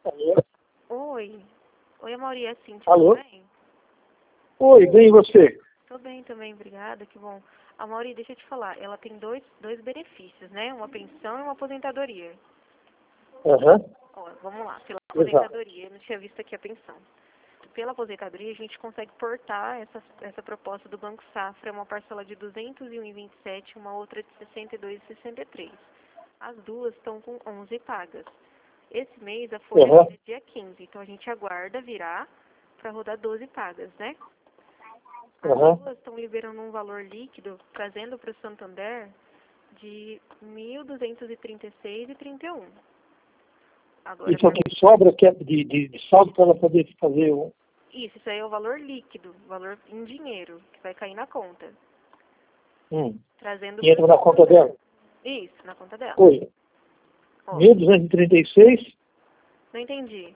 Alô? Oi. Oi, Amauri, é Cíntia, Alô? tudo bem? Oi, bem e você? Tô bem também, obrigada, que bom. Amauri, deixa eu te falar, ela tem dois benefícios, né? Uma pensão e uma aposentadoria. Aham, Ó, vamos lá, pela exato. aposentadoria, eu não tinha visto aqui a pensão. Pela aposentadoria, a gente consegue portar essa proposta do Banco Safra, uma parcela de 201,27, uma outra de 62,63. As duas estão com 11 pagas. Esse mês a folha Aham, é dia 15, então a gente aguarda virar para rodar 12 pagas, né? As aham. duas estão liberando um valor líquido, trazendo para o Santander de 1.236,31. Agora, Isso aqui sobra que é de saldo para ela poder fazer um. isso aí é o valor líquido, valor em dinheiro, que vai cair na conta, trazendo E para o entra na conta Santander. dela. Isso, na conta dela. Oi, Ó, 1.236, não entendi.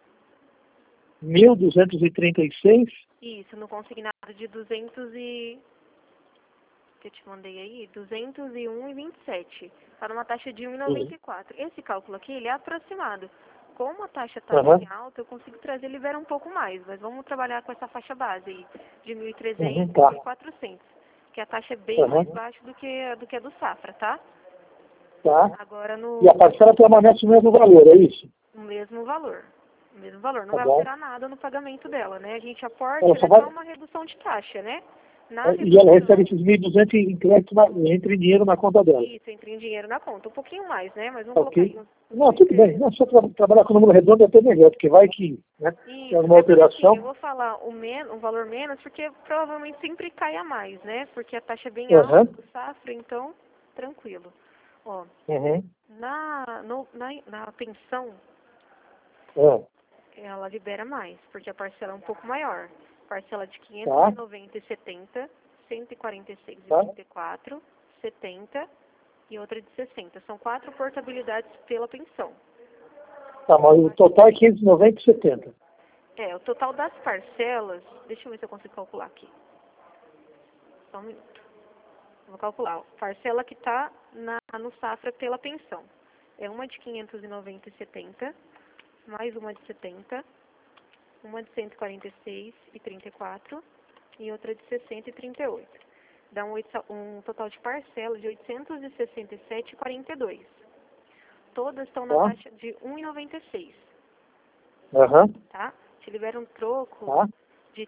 1.236. Isso, no consignado de 200 que eu te mandei aí, 201,27. Está numa taxa de Uhum. 1,94. Esse cálculo aqui, ele é aproximado. Como a taxa está Aham, bem alta, eu consigo trazer e liberar um pouco mais. Mas vamos trabalhar com essa faixa base aí, de 1.300 e tá. 1.400. Que a taxa é bem Aham, mais baixa do que a do Safra, tá? tá. Agora E a parcela permanece o mesmo valor, é isso? no mesmo valor. O mesmo valor. Não Tá vai bom. alterar nada no pagamento dela, né? A gente aporta, Ela ela só é vai, só uma redução de taxa, né? Na e ela recebe redução, esses 1.200 em crédito, entra em dinheiro na conta dela. isso, entra em dinheiro na conta. Um pouquinho mais, né? Mas vamos Tá colocar ok? aí uns Não, tudo bem. 1.300. Não, se eu trabalhar com o número redondo é até melhor, porque vai que, né, tem Isso, alguma é porque assim, eu alteração. vou falar o valor menos, porque provavelmente sempre cai a mais, né? Porque a taxa é bem alta Aham, do Safra, então, tranquilo. Ó, uhum, na pensão, é, ela libera mais, porque a parcela é um pouco maior. Parcela de tá, 590,70, tá, 146,34, 70 e outra de 60. São 4 portabilidades pela pensão. tá, mas o total é 590,70. É, o total das parcelas, deixa eu ver se eu consigo calcular aqui. Só um minuto. Vou calcular. Ó. Parcela que está no Safra pela pensão. É uma de 590,70, mais uma de 70, uma de 146,34 e outra de 60,38. Dá um total de parcelas de 867,42. Todas estão na Tá, taxa de 1,96, aham, tá? Te libera um troco tá. de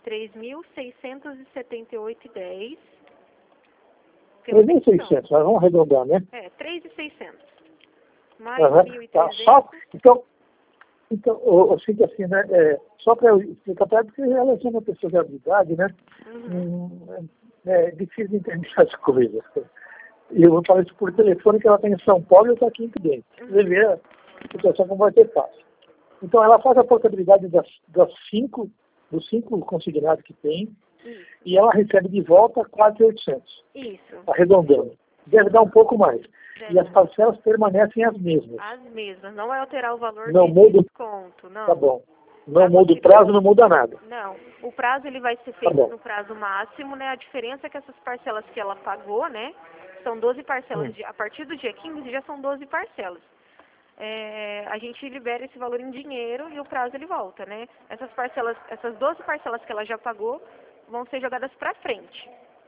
3.678,10 pela pensão. 3.600, nós vamos arredondar, né? 3.600. Mais Aham, tá. Só, 1.300. então eu sinto assim, né, só para eu explicar para ela, porque ela é uma pessoa de habilidade, né? Uhum. É difícil de entender essas coisas. E eu vou falar isso por telefone, que ela está em São Paulo e eu estou aqui em Prudente. Você vê a situação como vai ser fácil. Então, ela faz a portabilidade dos cinco consignados que tem, Isso. e ela recebe de volta 4.800, Isso. arredondando. Deve dar um pouco mais. E Deve as parcelas permanecem as mesmas. as mesmas. Não vai alterar o valor Não de muda, desconto, tá não. bom. Não A muda o possibilidade. prazo, não muda nada. Não. O prazo ele vai ser Tá feito bom. no prazo máximo, né? A diferença é que essas parcelas que ela pagou, né? São 12 parcelas. Hum. A partir do dia 15 já são 12 parcelas. A gente libera esse valor em dinheiro e o prazo ele volta, né? Essas parcelas, essas 12 parcelas que ela já pagou vão ser jogadas para frente.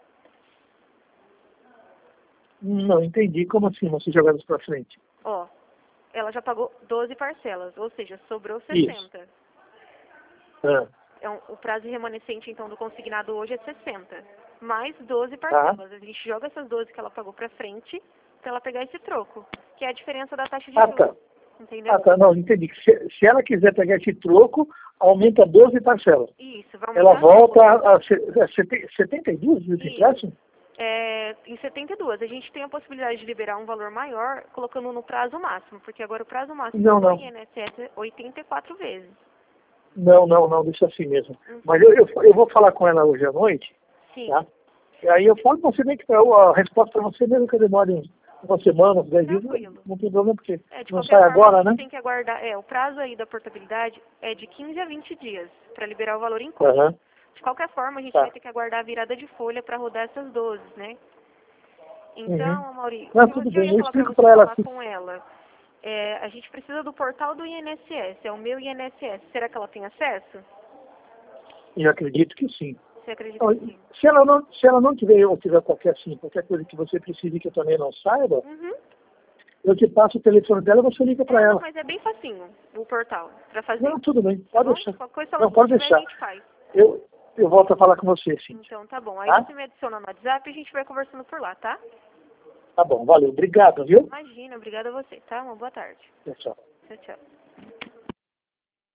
Não entendi. Como assim, não se jogadas para frente? Ó, ela já pagou 12 parcelas, ou seja, sobrou Isso. 60. Ah, O prazo remanescente, então, do consignado hoje é 60. Mais 12 tá. parcelas. A gente joga essas 12 que ela pagou para frente para ela pegar esse troco, que é a diferença da taxa de Ah, juros. tá. Entendeu? Ah, tá. Não, entendi. Se ela quiser pegar esse troco, aumenta 12 parcelas. Isso, vai Ela aumentar. volta a 72, os Isso. empréstimos? Em 72, a gente tem a possibilidade de liberar um valor maior colocando no prazo máximo, porque agora o prazo máximo Não, do não. INSS é 84 vezes. Não, deixa assim mesmo. Uhum. Mas eu vou falar com ela hoje à noite, Sim. tá? E aí eu falo com você bem que a resposta para você, mesmo que eu demore uma semana, 10 dias, Tranquilo. não tem problema, porque De não qualquer sai forma, a agora, gente né? tem que aguardar. O prazo aí da portabilidade é de 15 a 20 dias para liberar o valor em conta. Aham, De qualquer forma, a gente vai tá. ter que aguardar a virada de folha para rodar essas 12, né? Uhum. Então, Mauri, o Não, que tudo eu bem, ia eu falar para explico você para ela falar assim. com ela A gente precisa do portal do INSS, é o meu INSS. Será que ela tem acesso? Eu acredito que sim. Você acredita que sim? Se ela não tiver, ou tiver qualquer coisa que você precise que eu também não saiba, eu te passo o telefone dela e você liga para ela. Mas é bem facinho o portal para fazer. Não, tudo bem, pode deixar. Qualquer coisa, Não, pode deixar. a gente faz. Eu volto a falar com você, sim. Então tá bom. Aí Tá? você me adiciona no WhatsApp e a gente vai conversando por lá, tá? Tá bom, valeu. Obrigado, viu? Imagina, obrigada a você, tá? Uma boa tarde. Tchau. Tchau, tchau.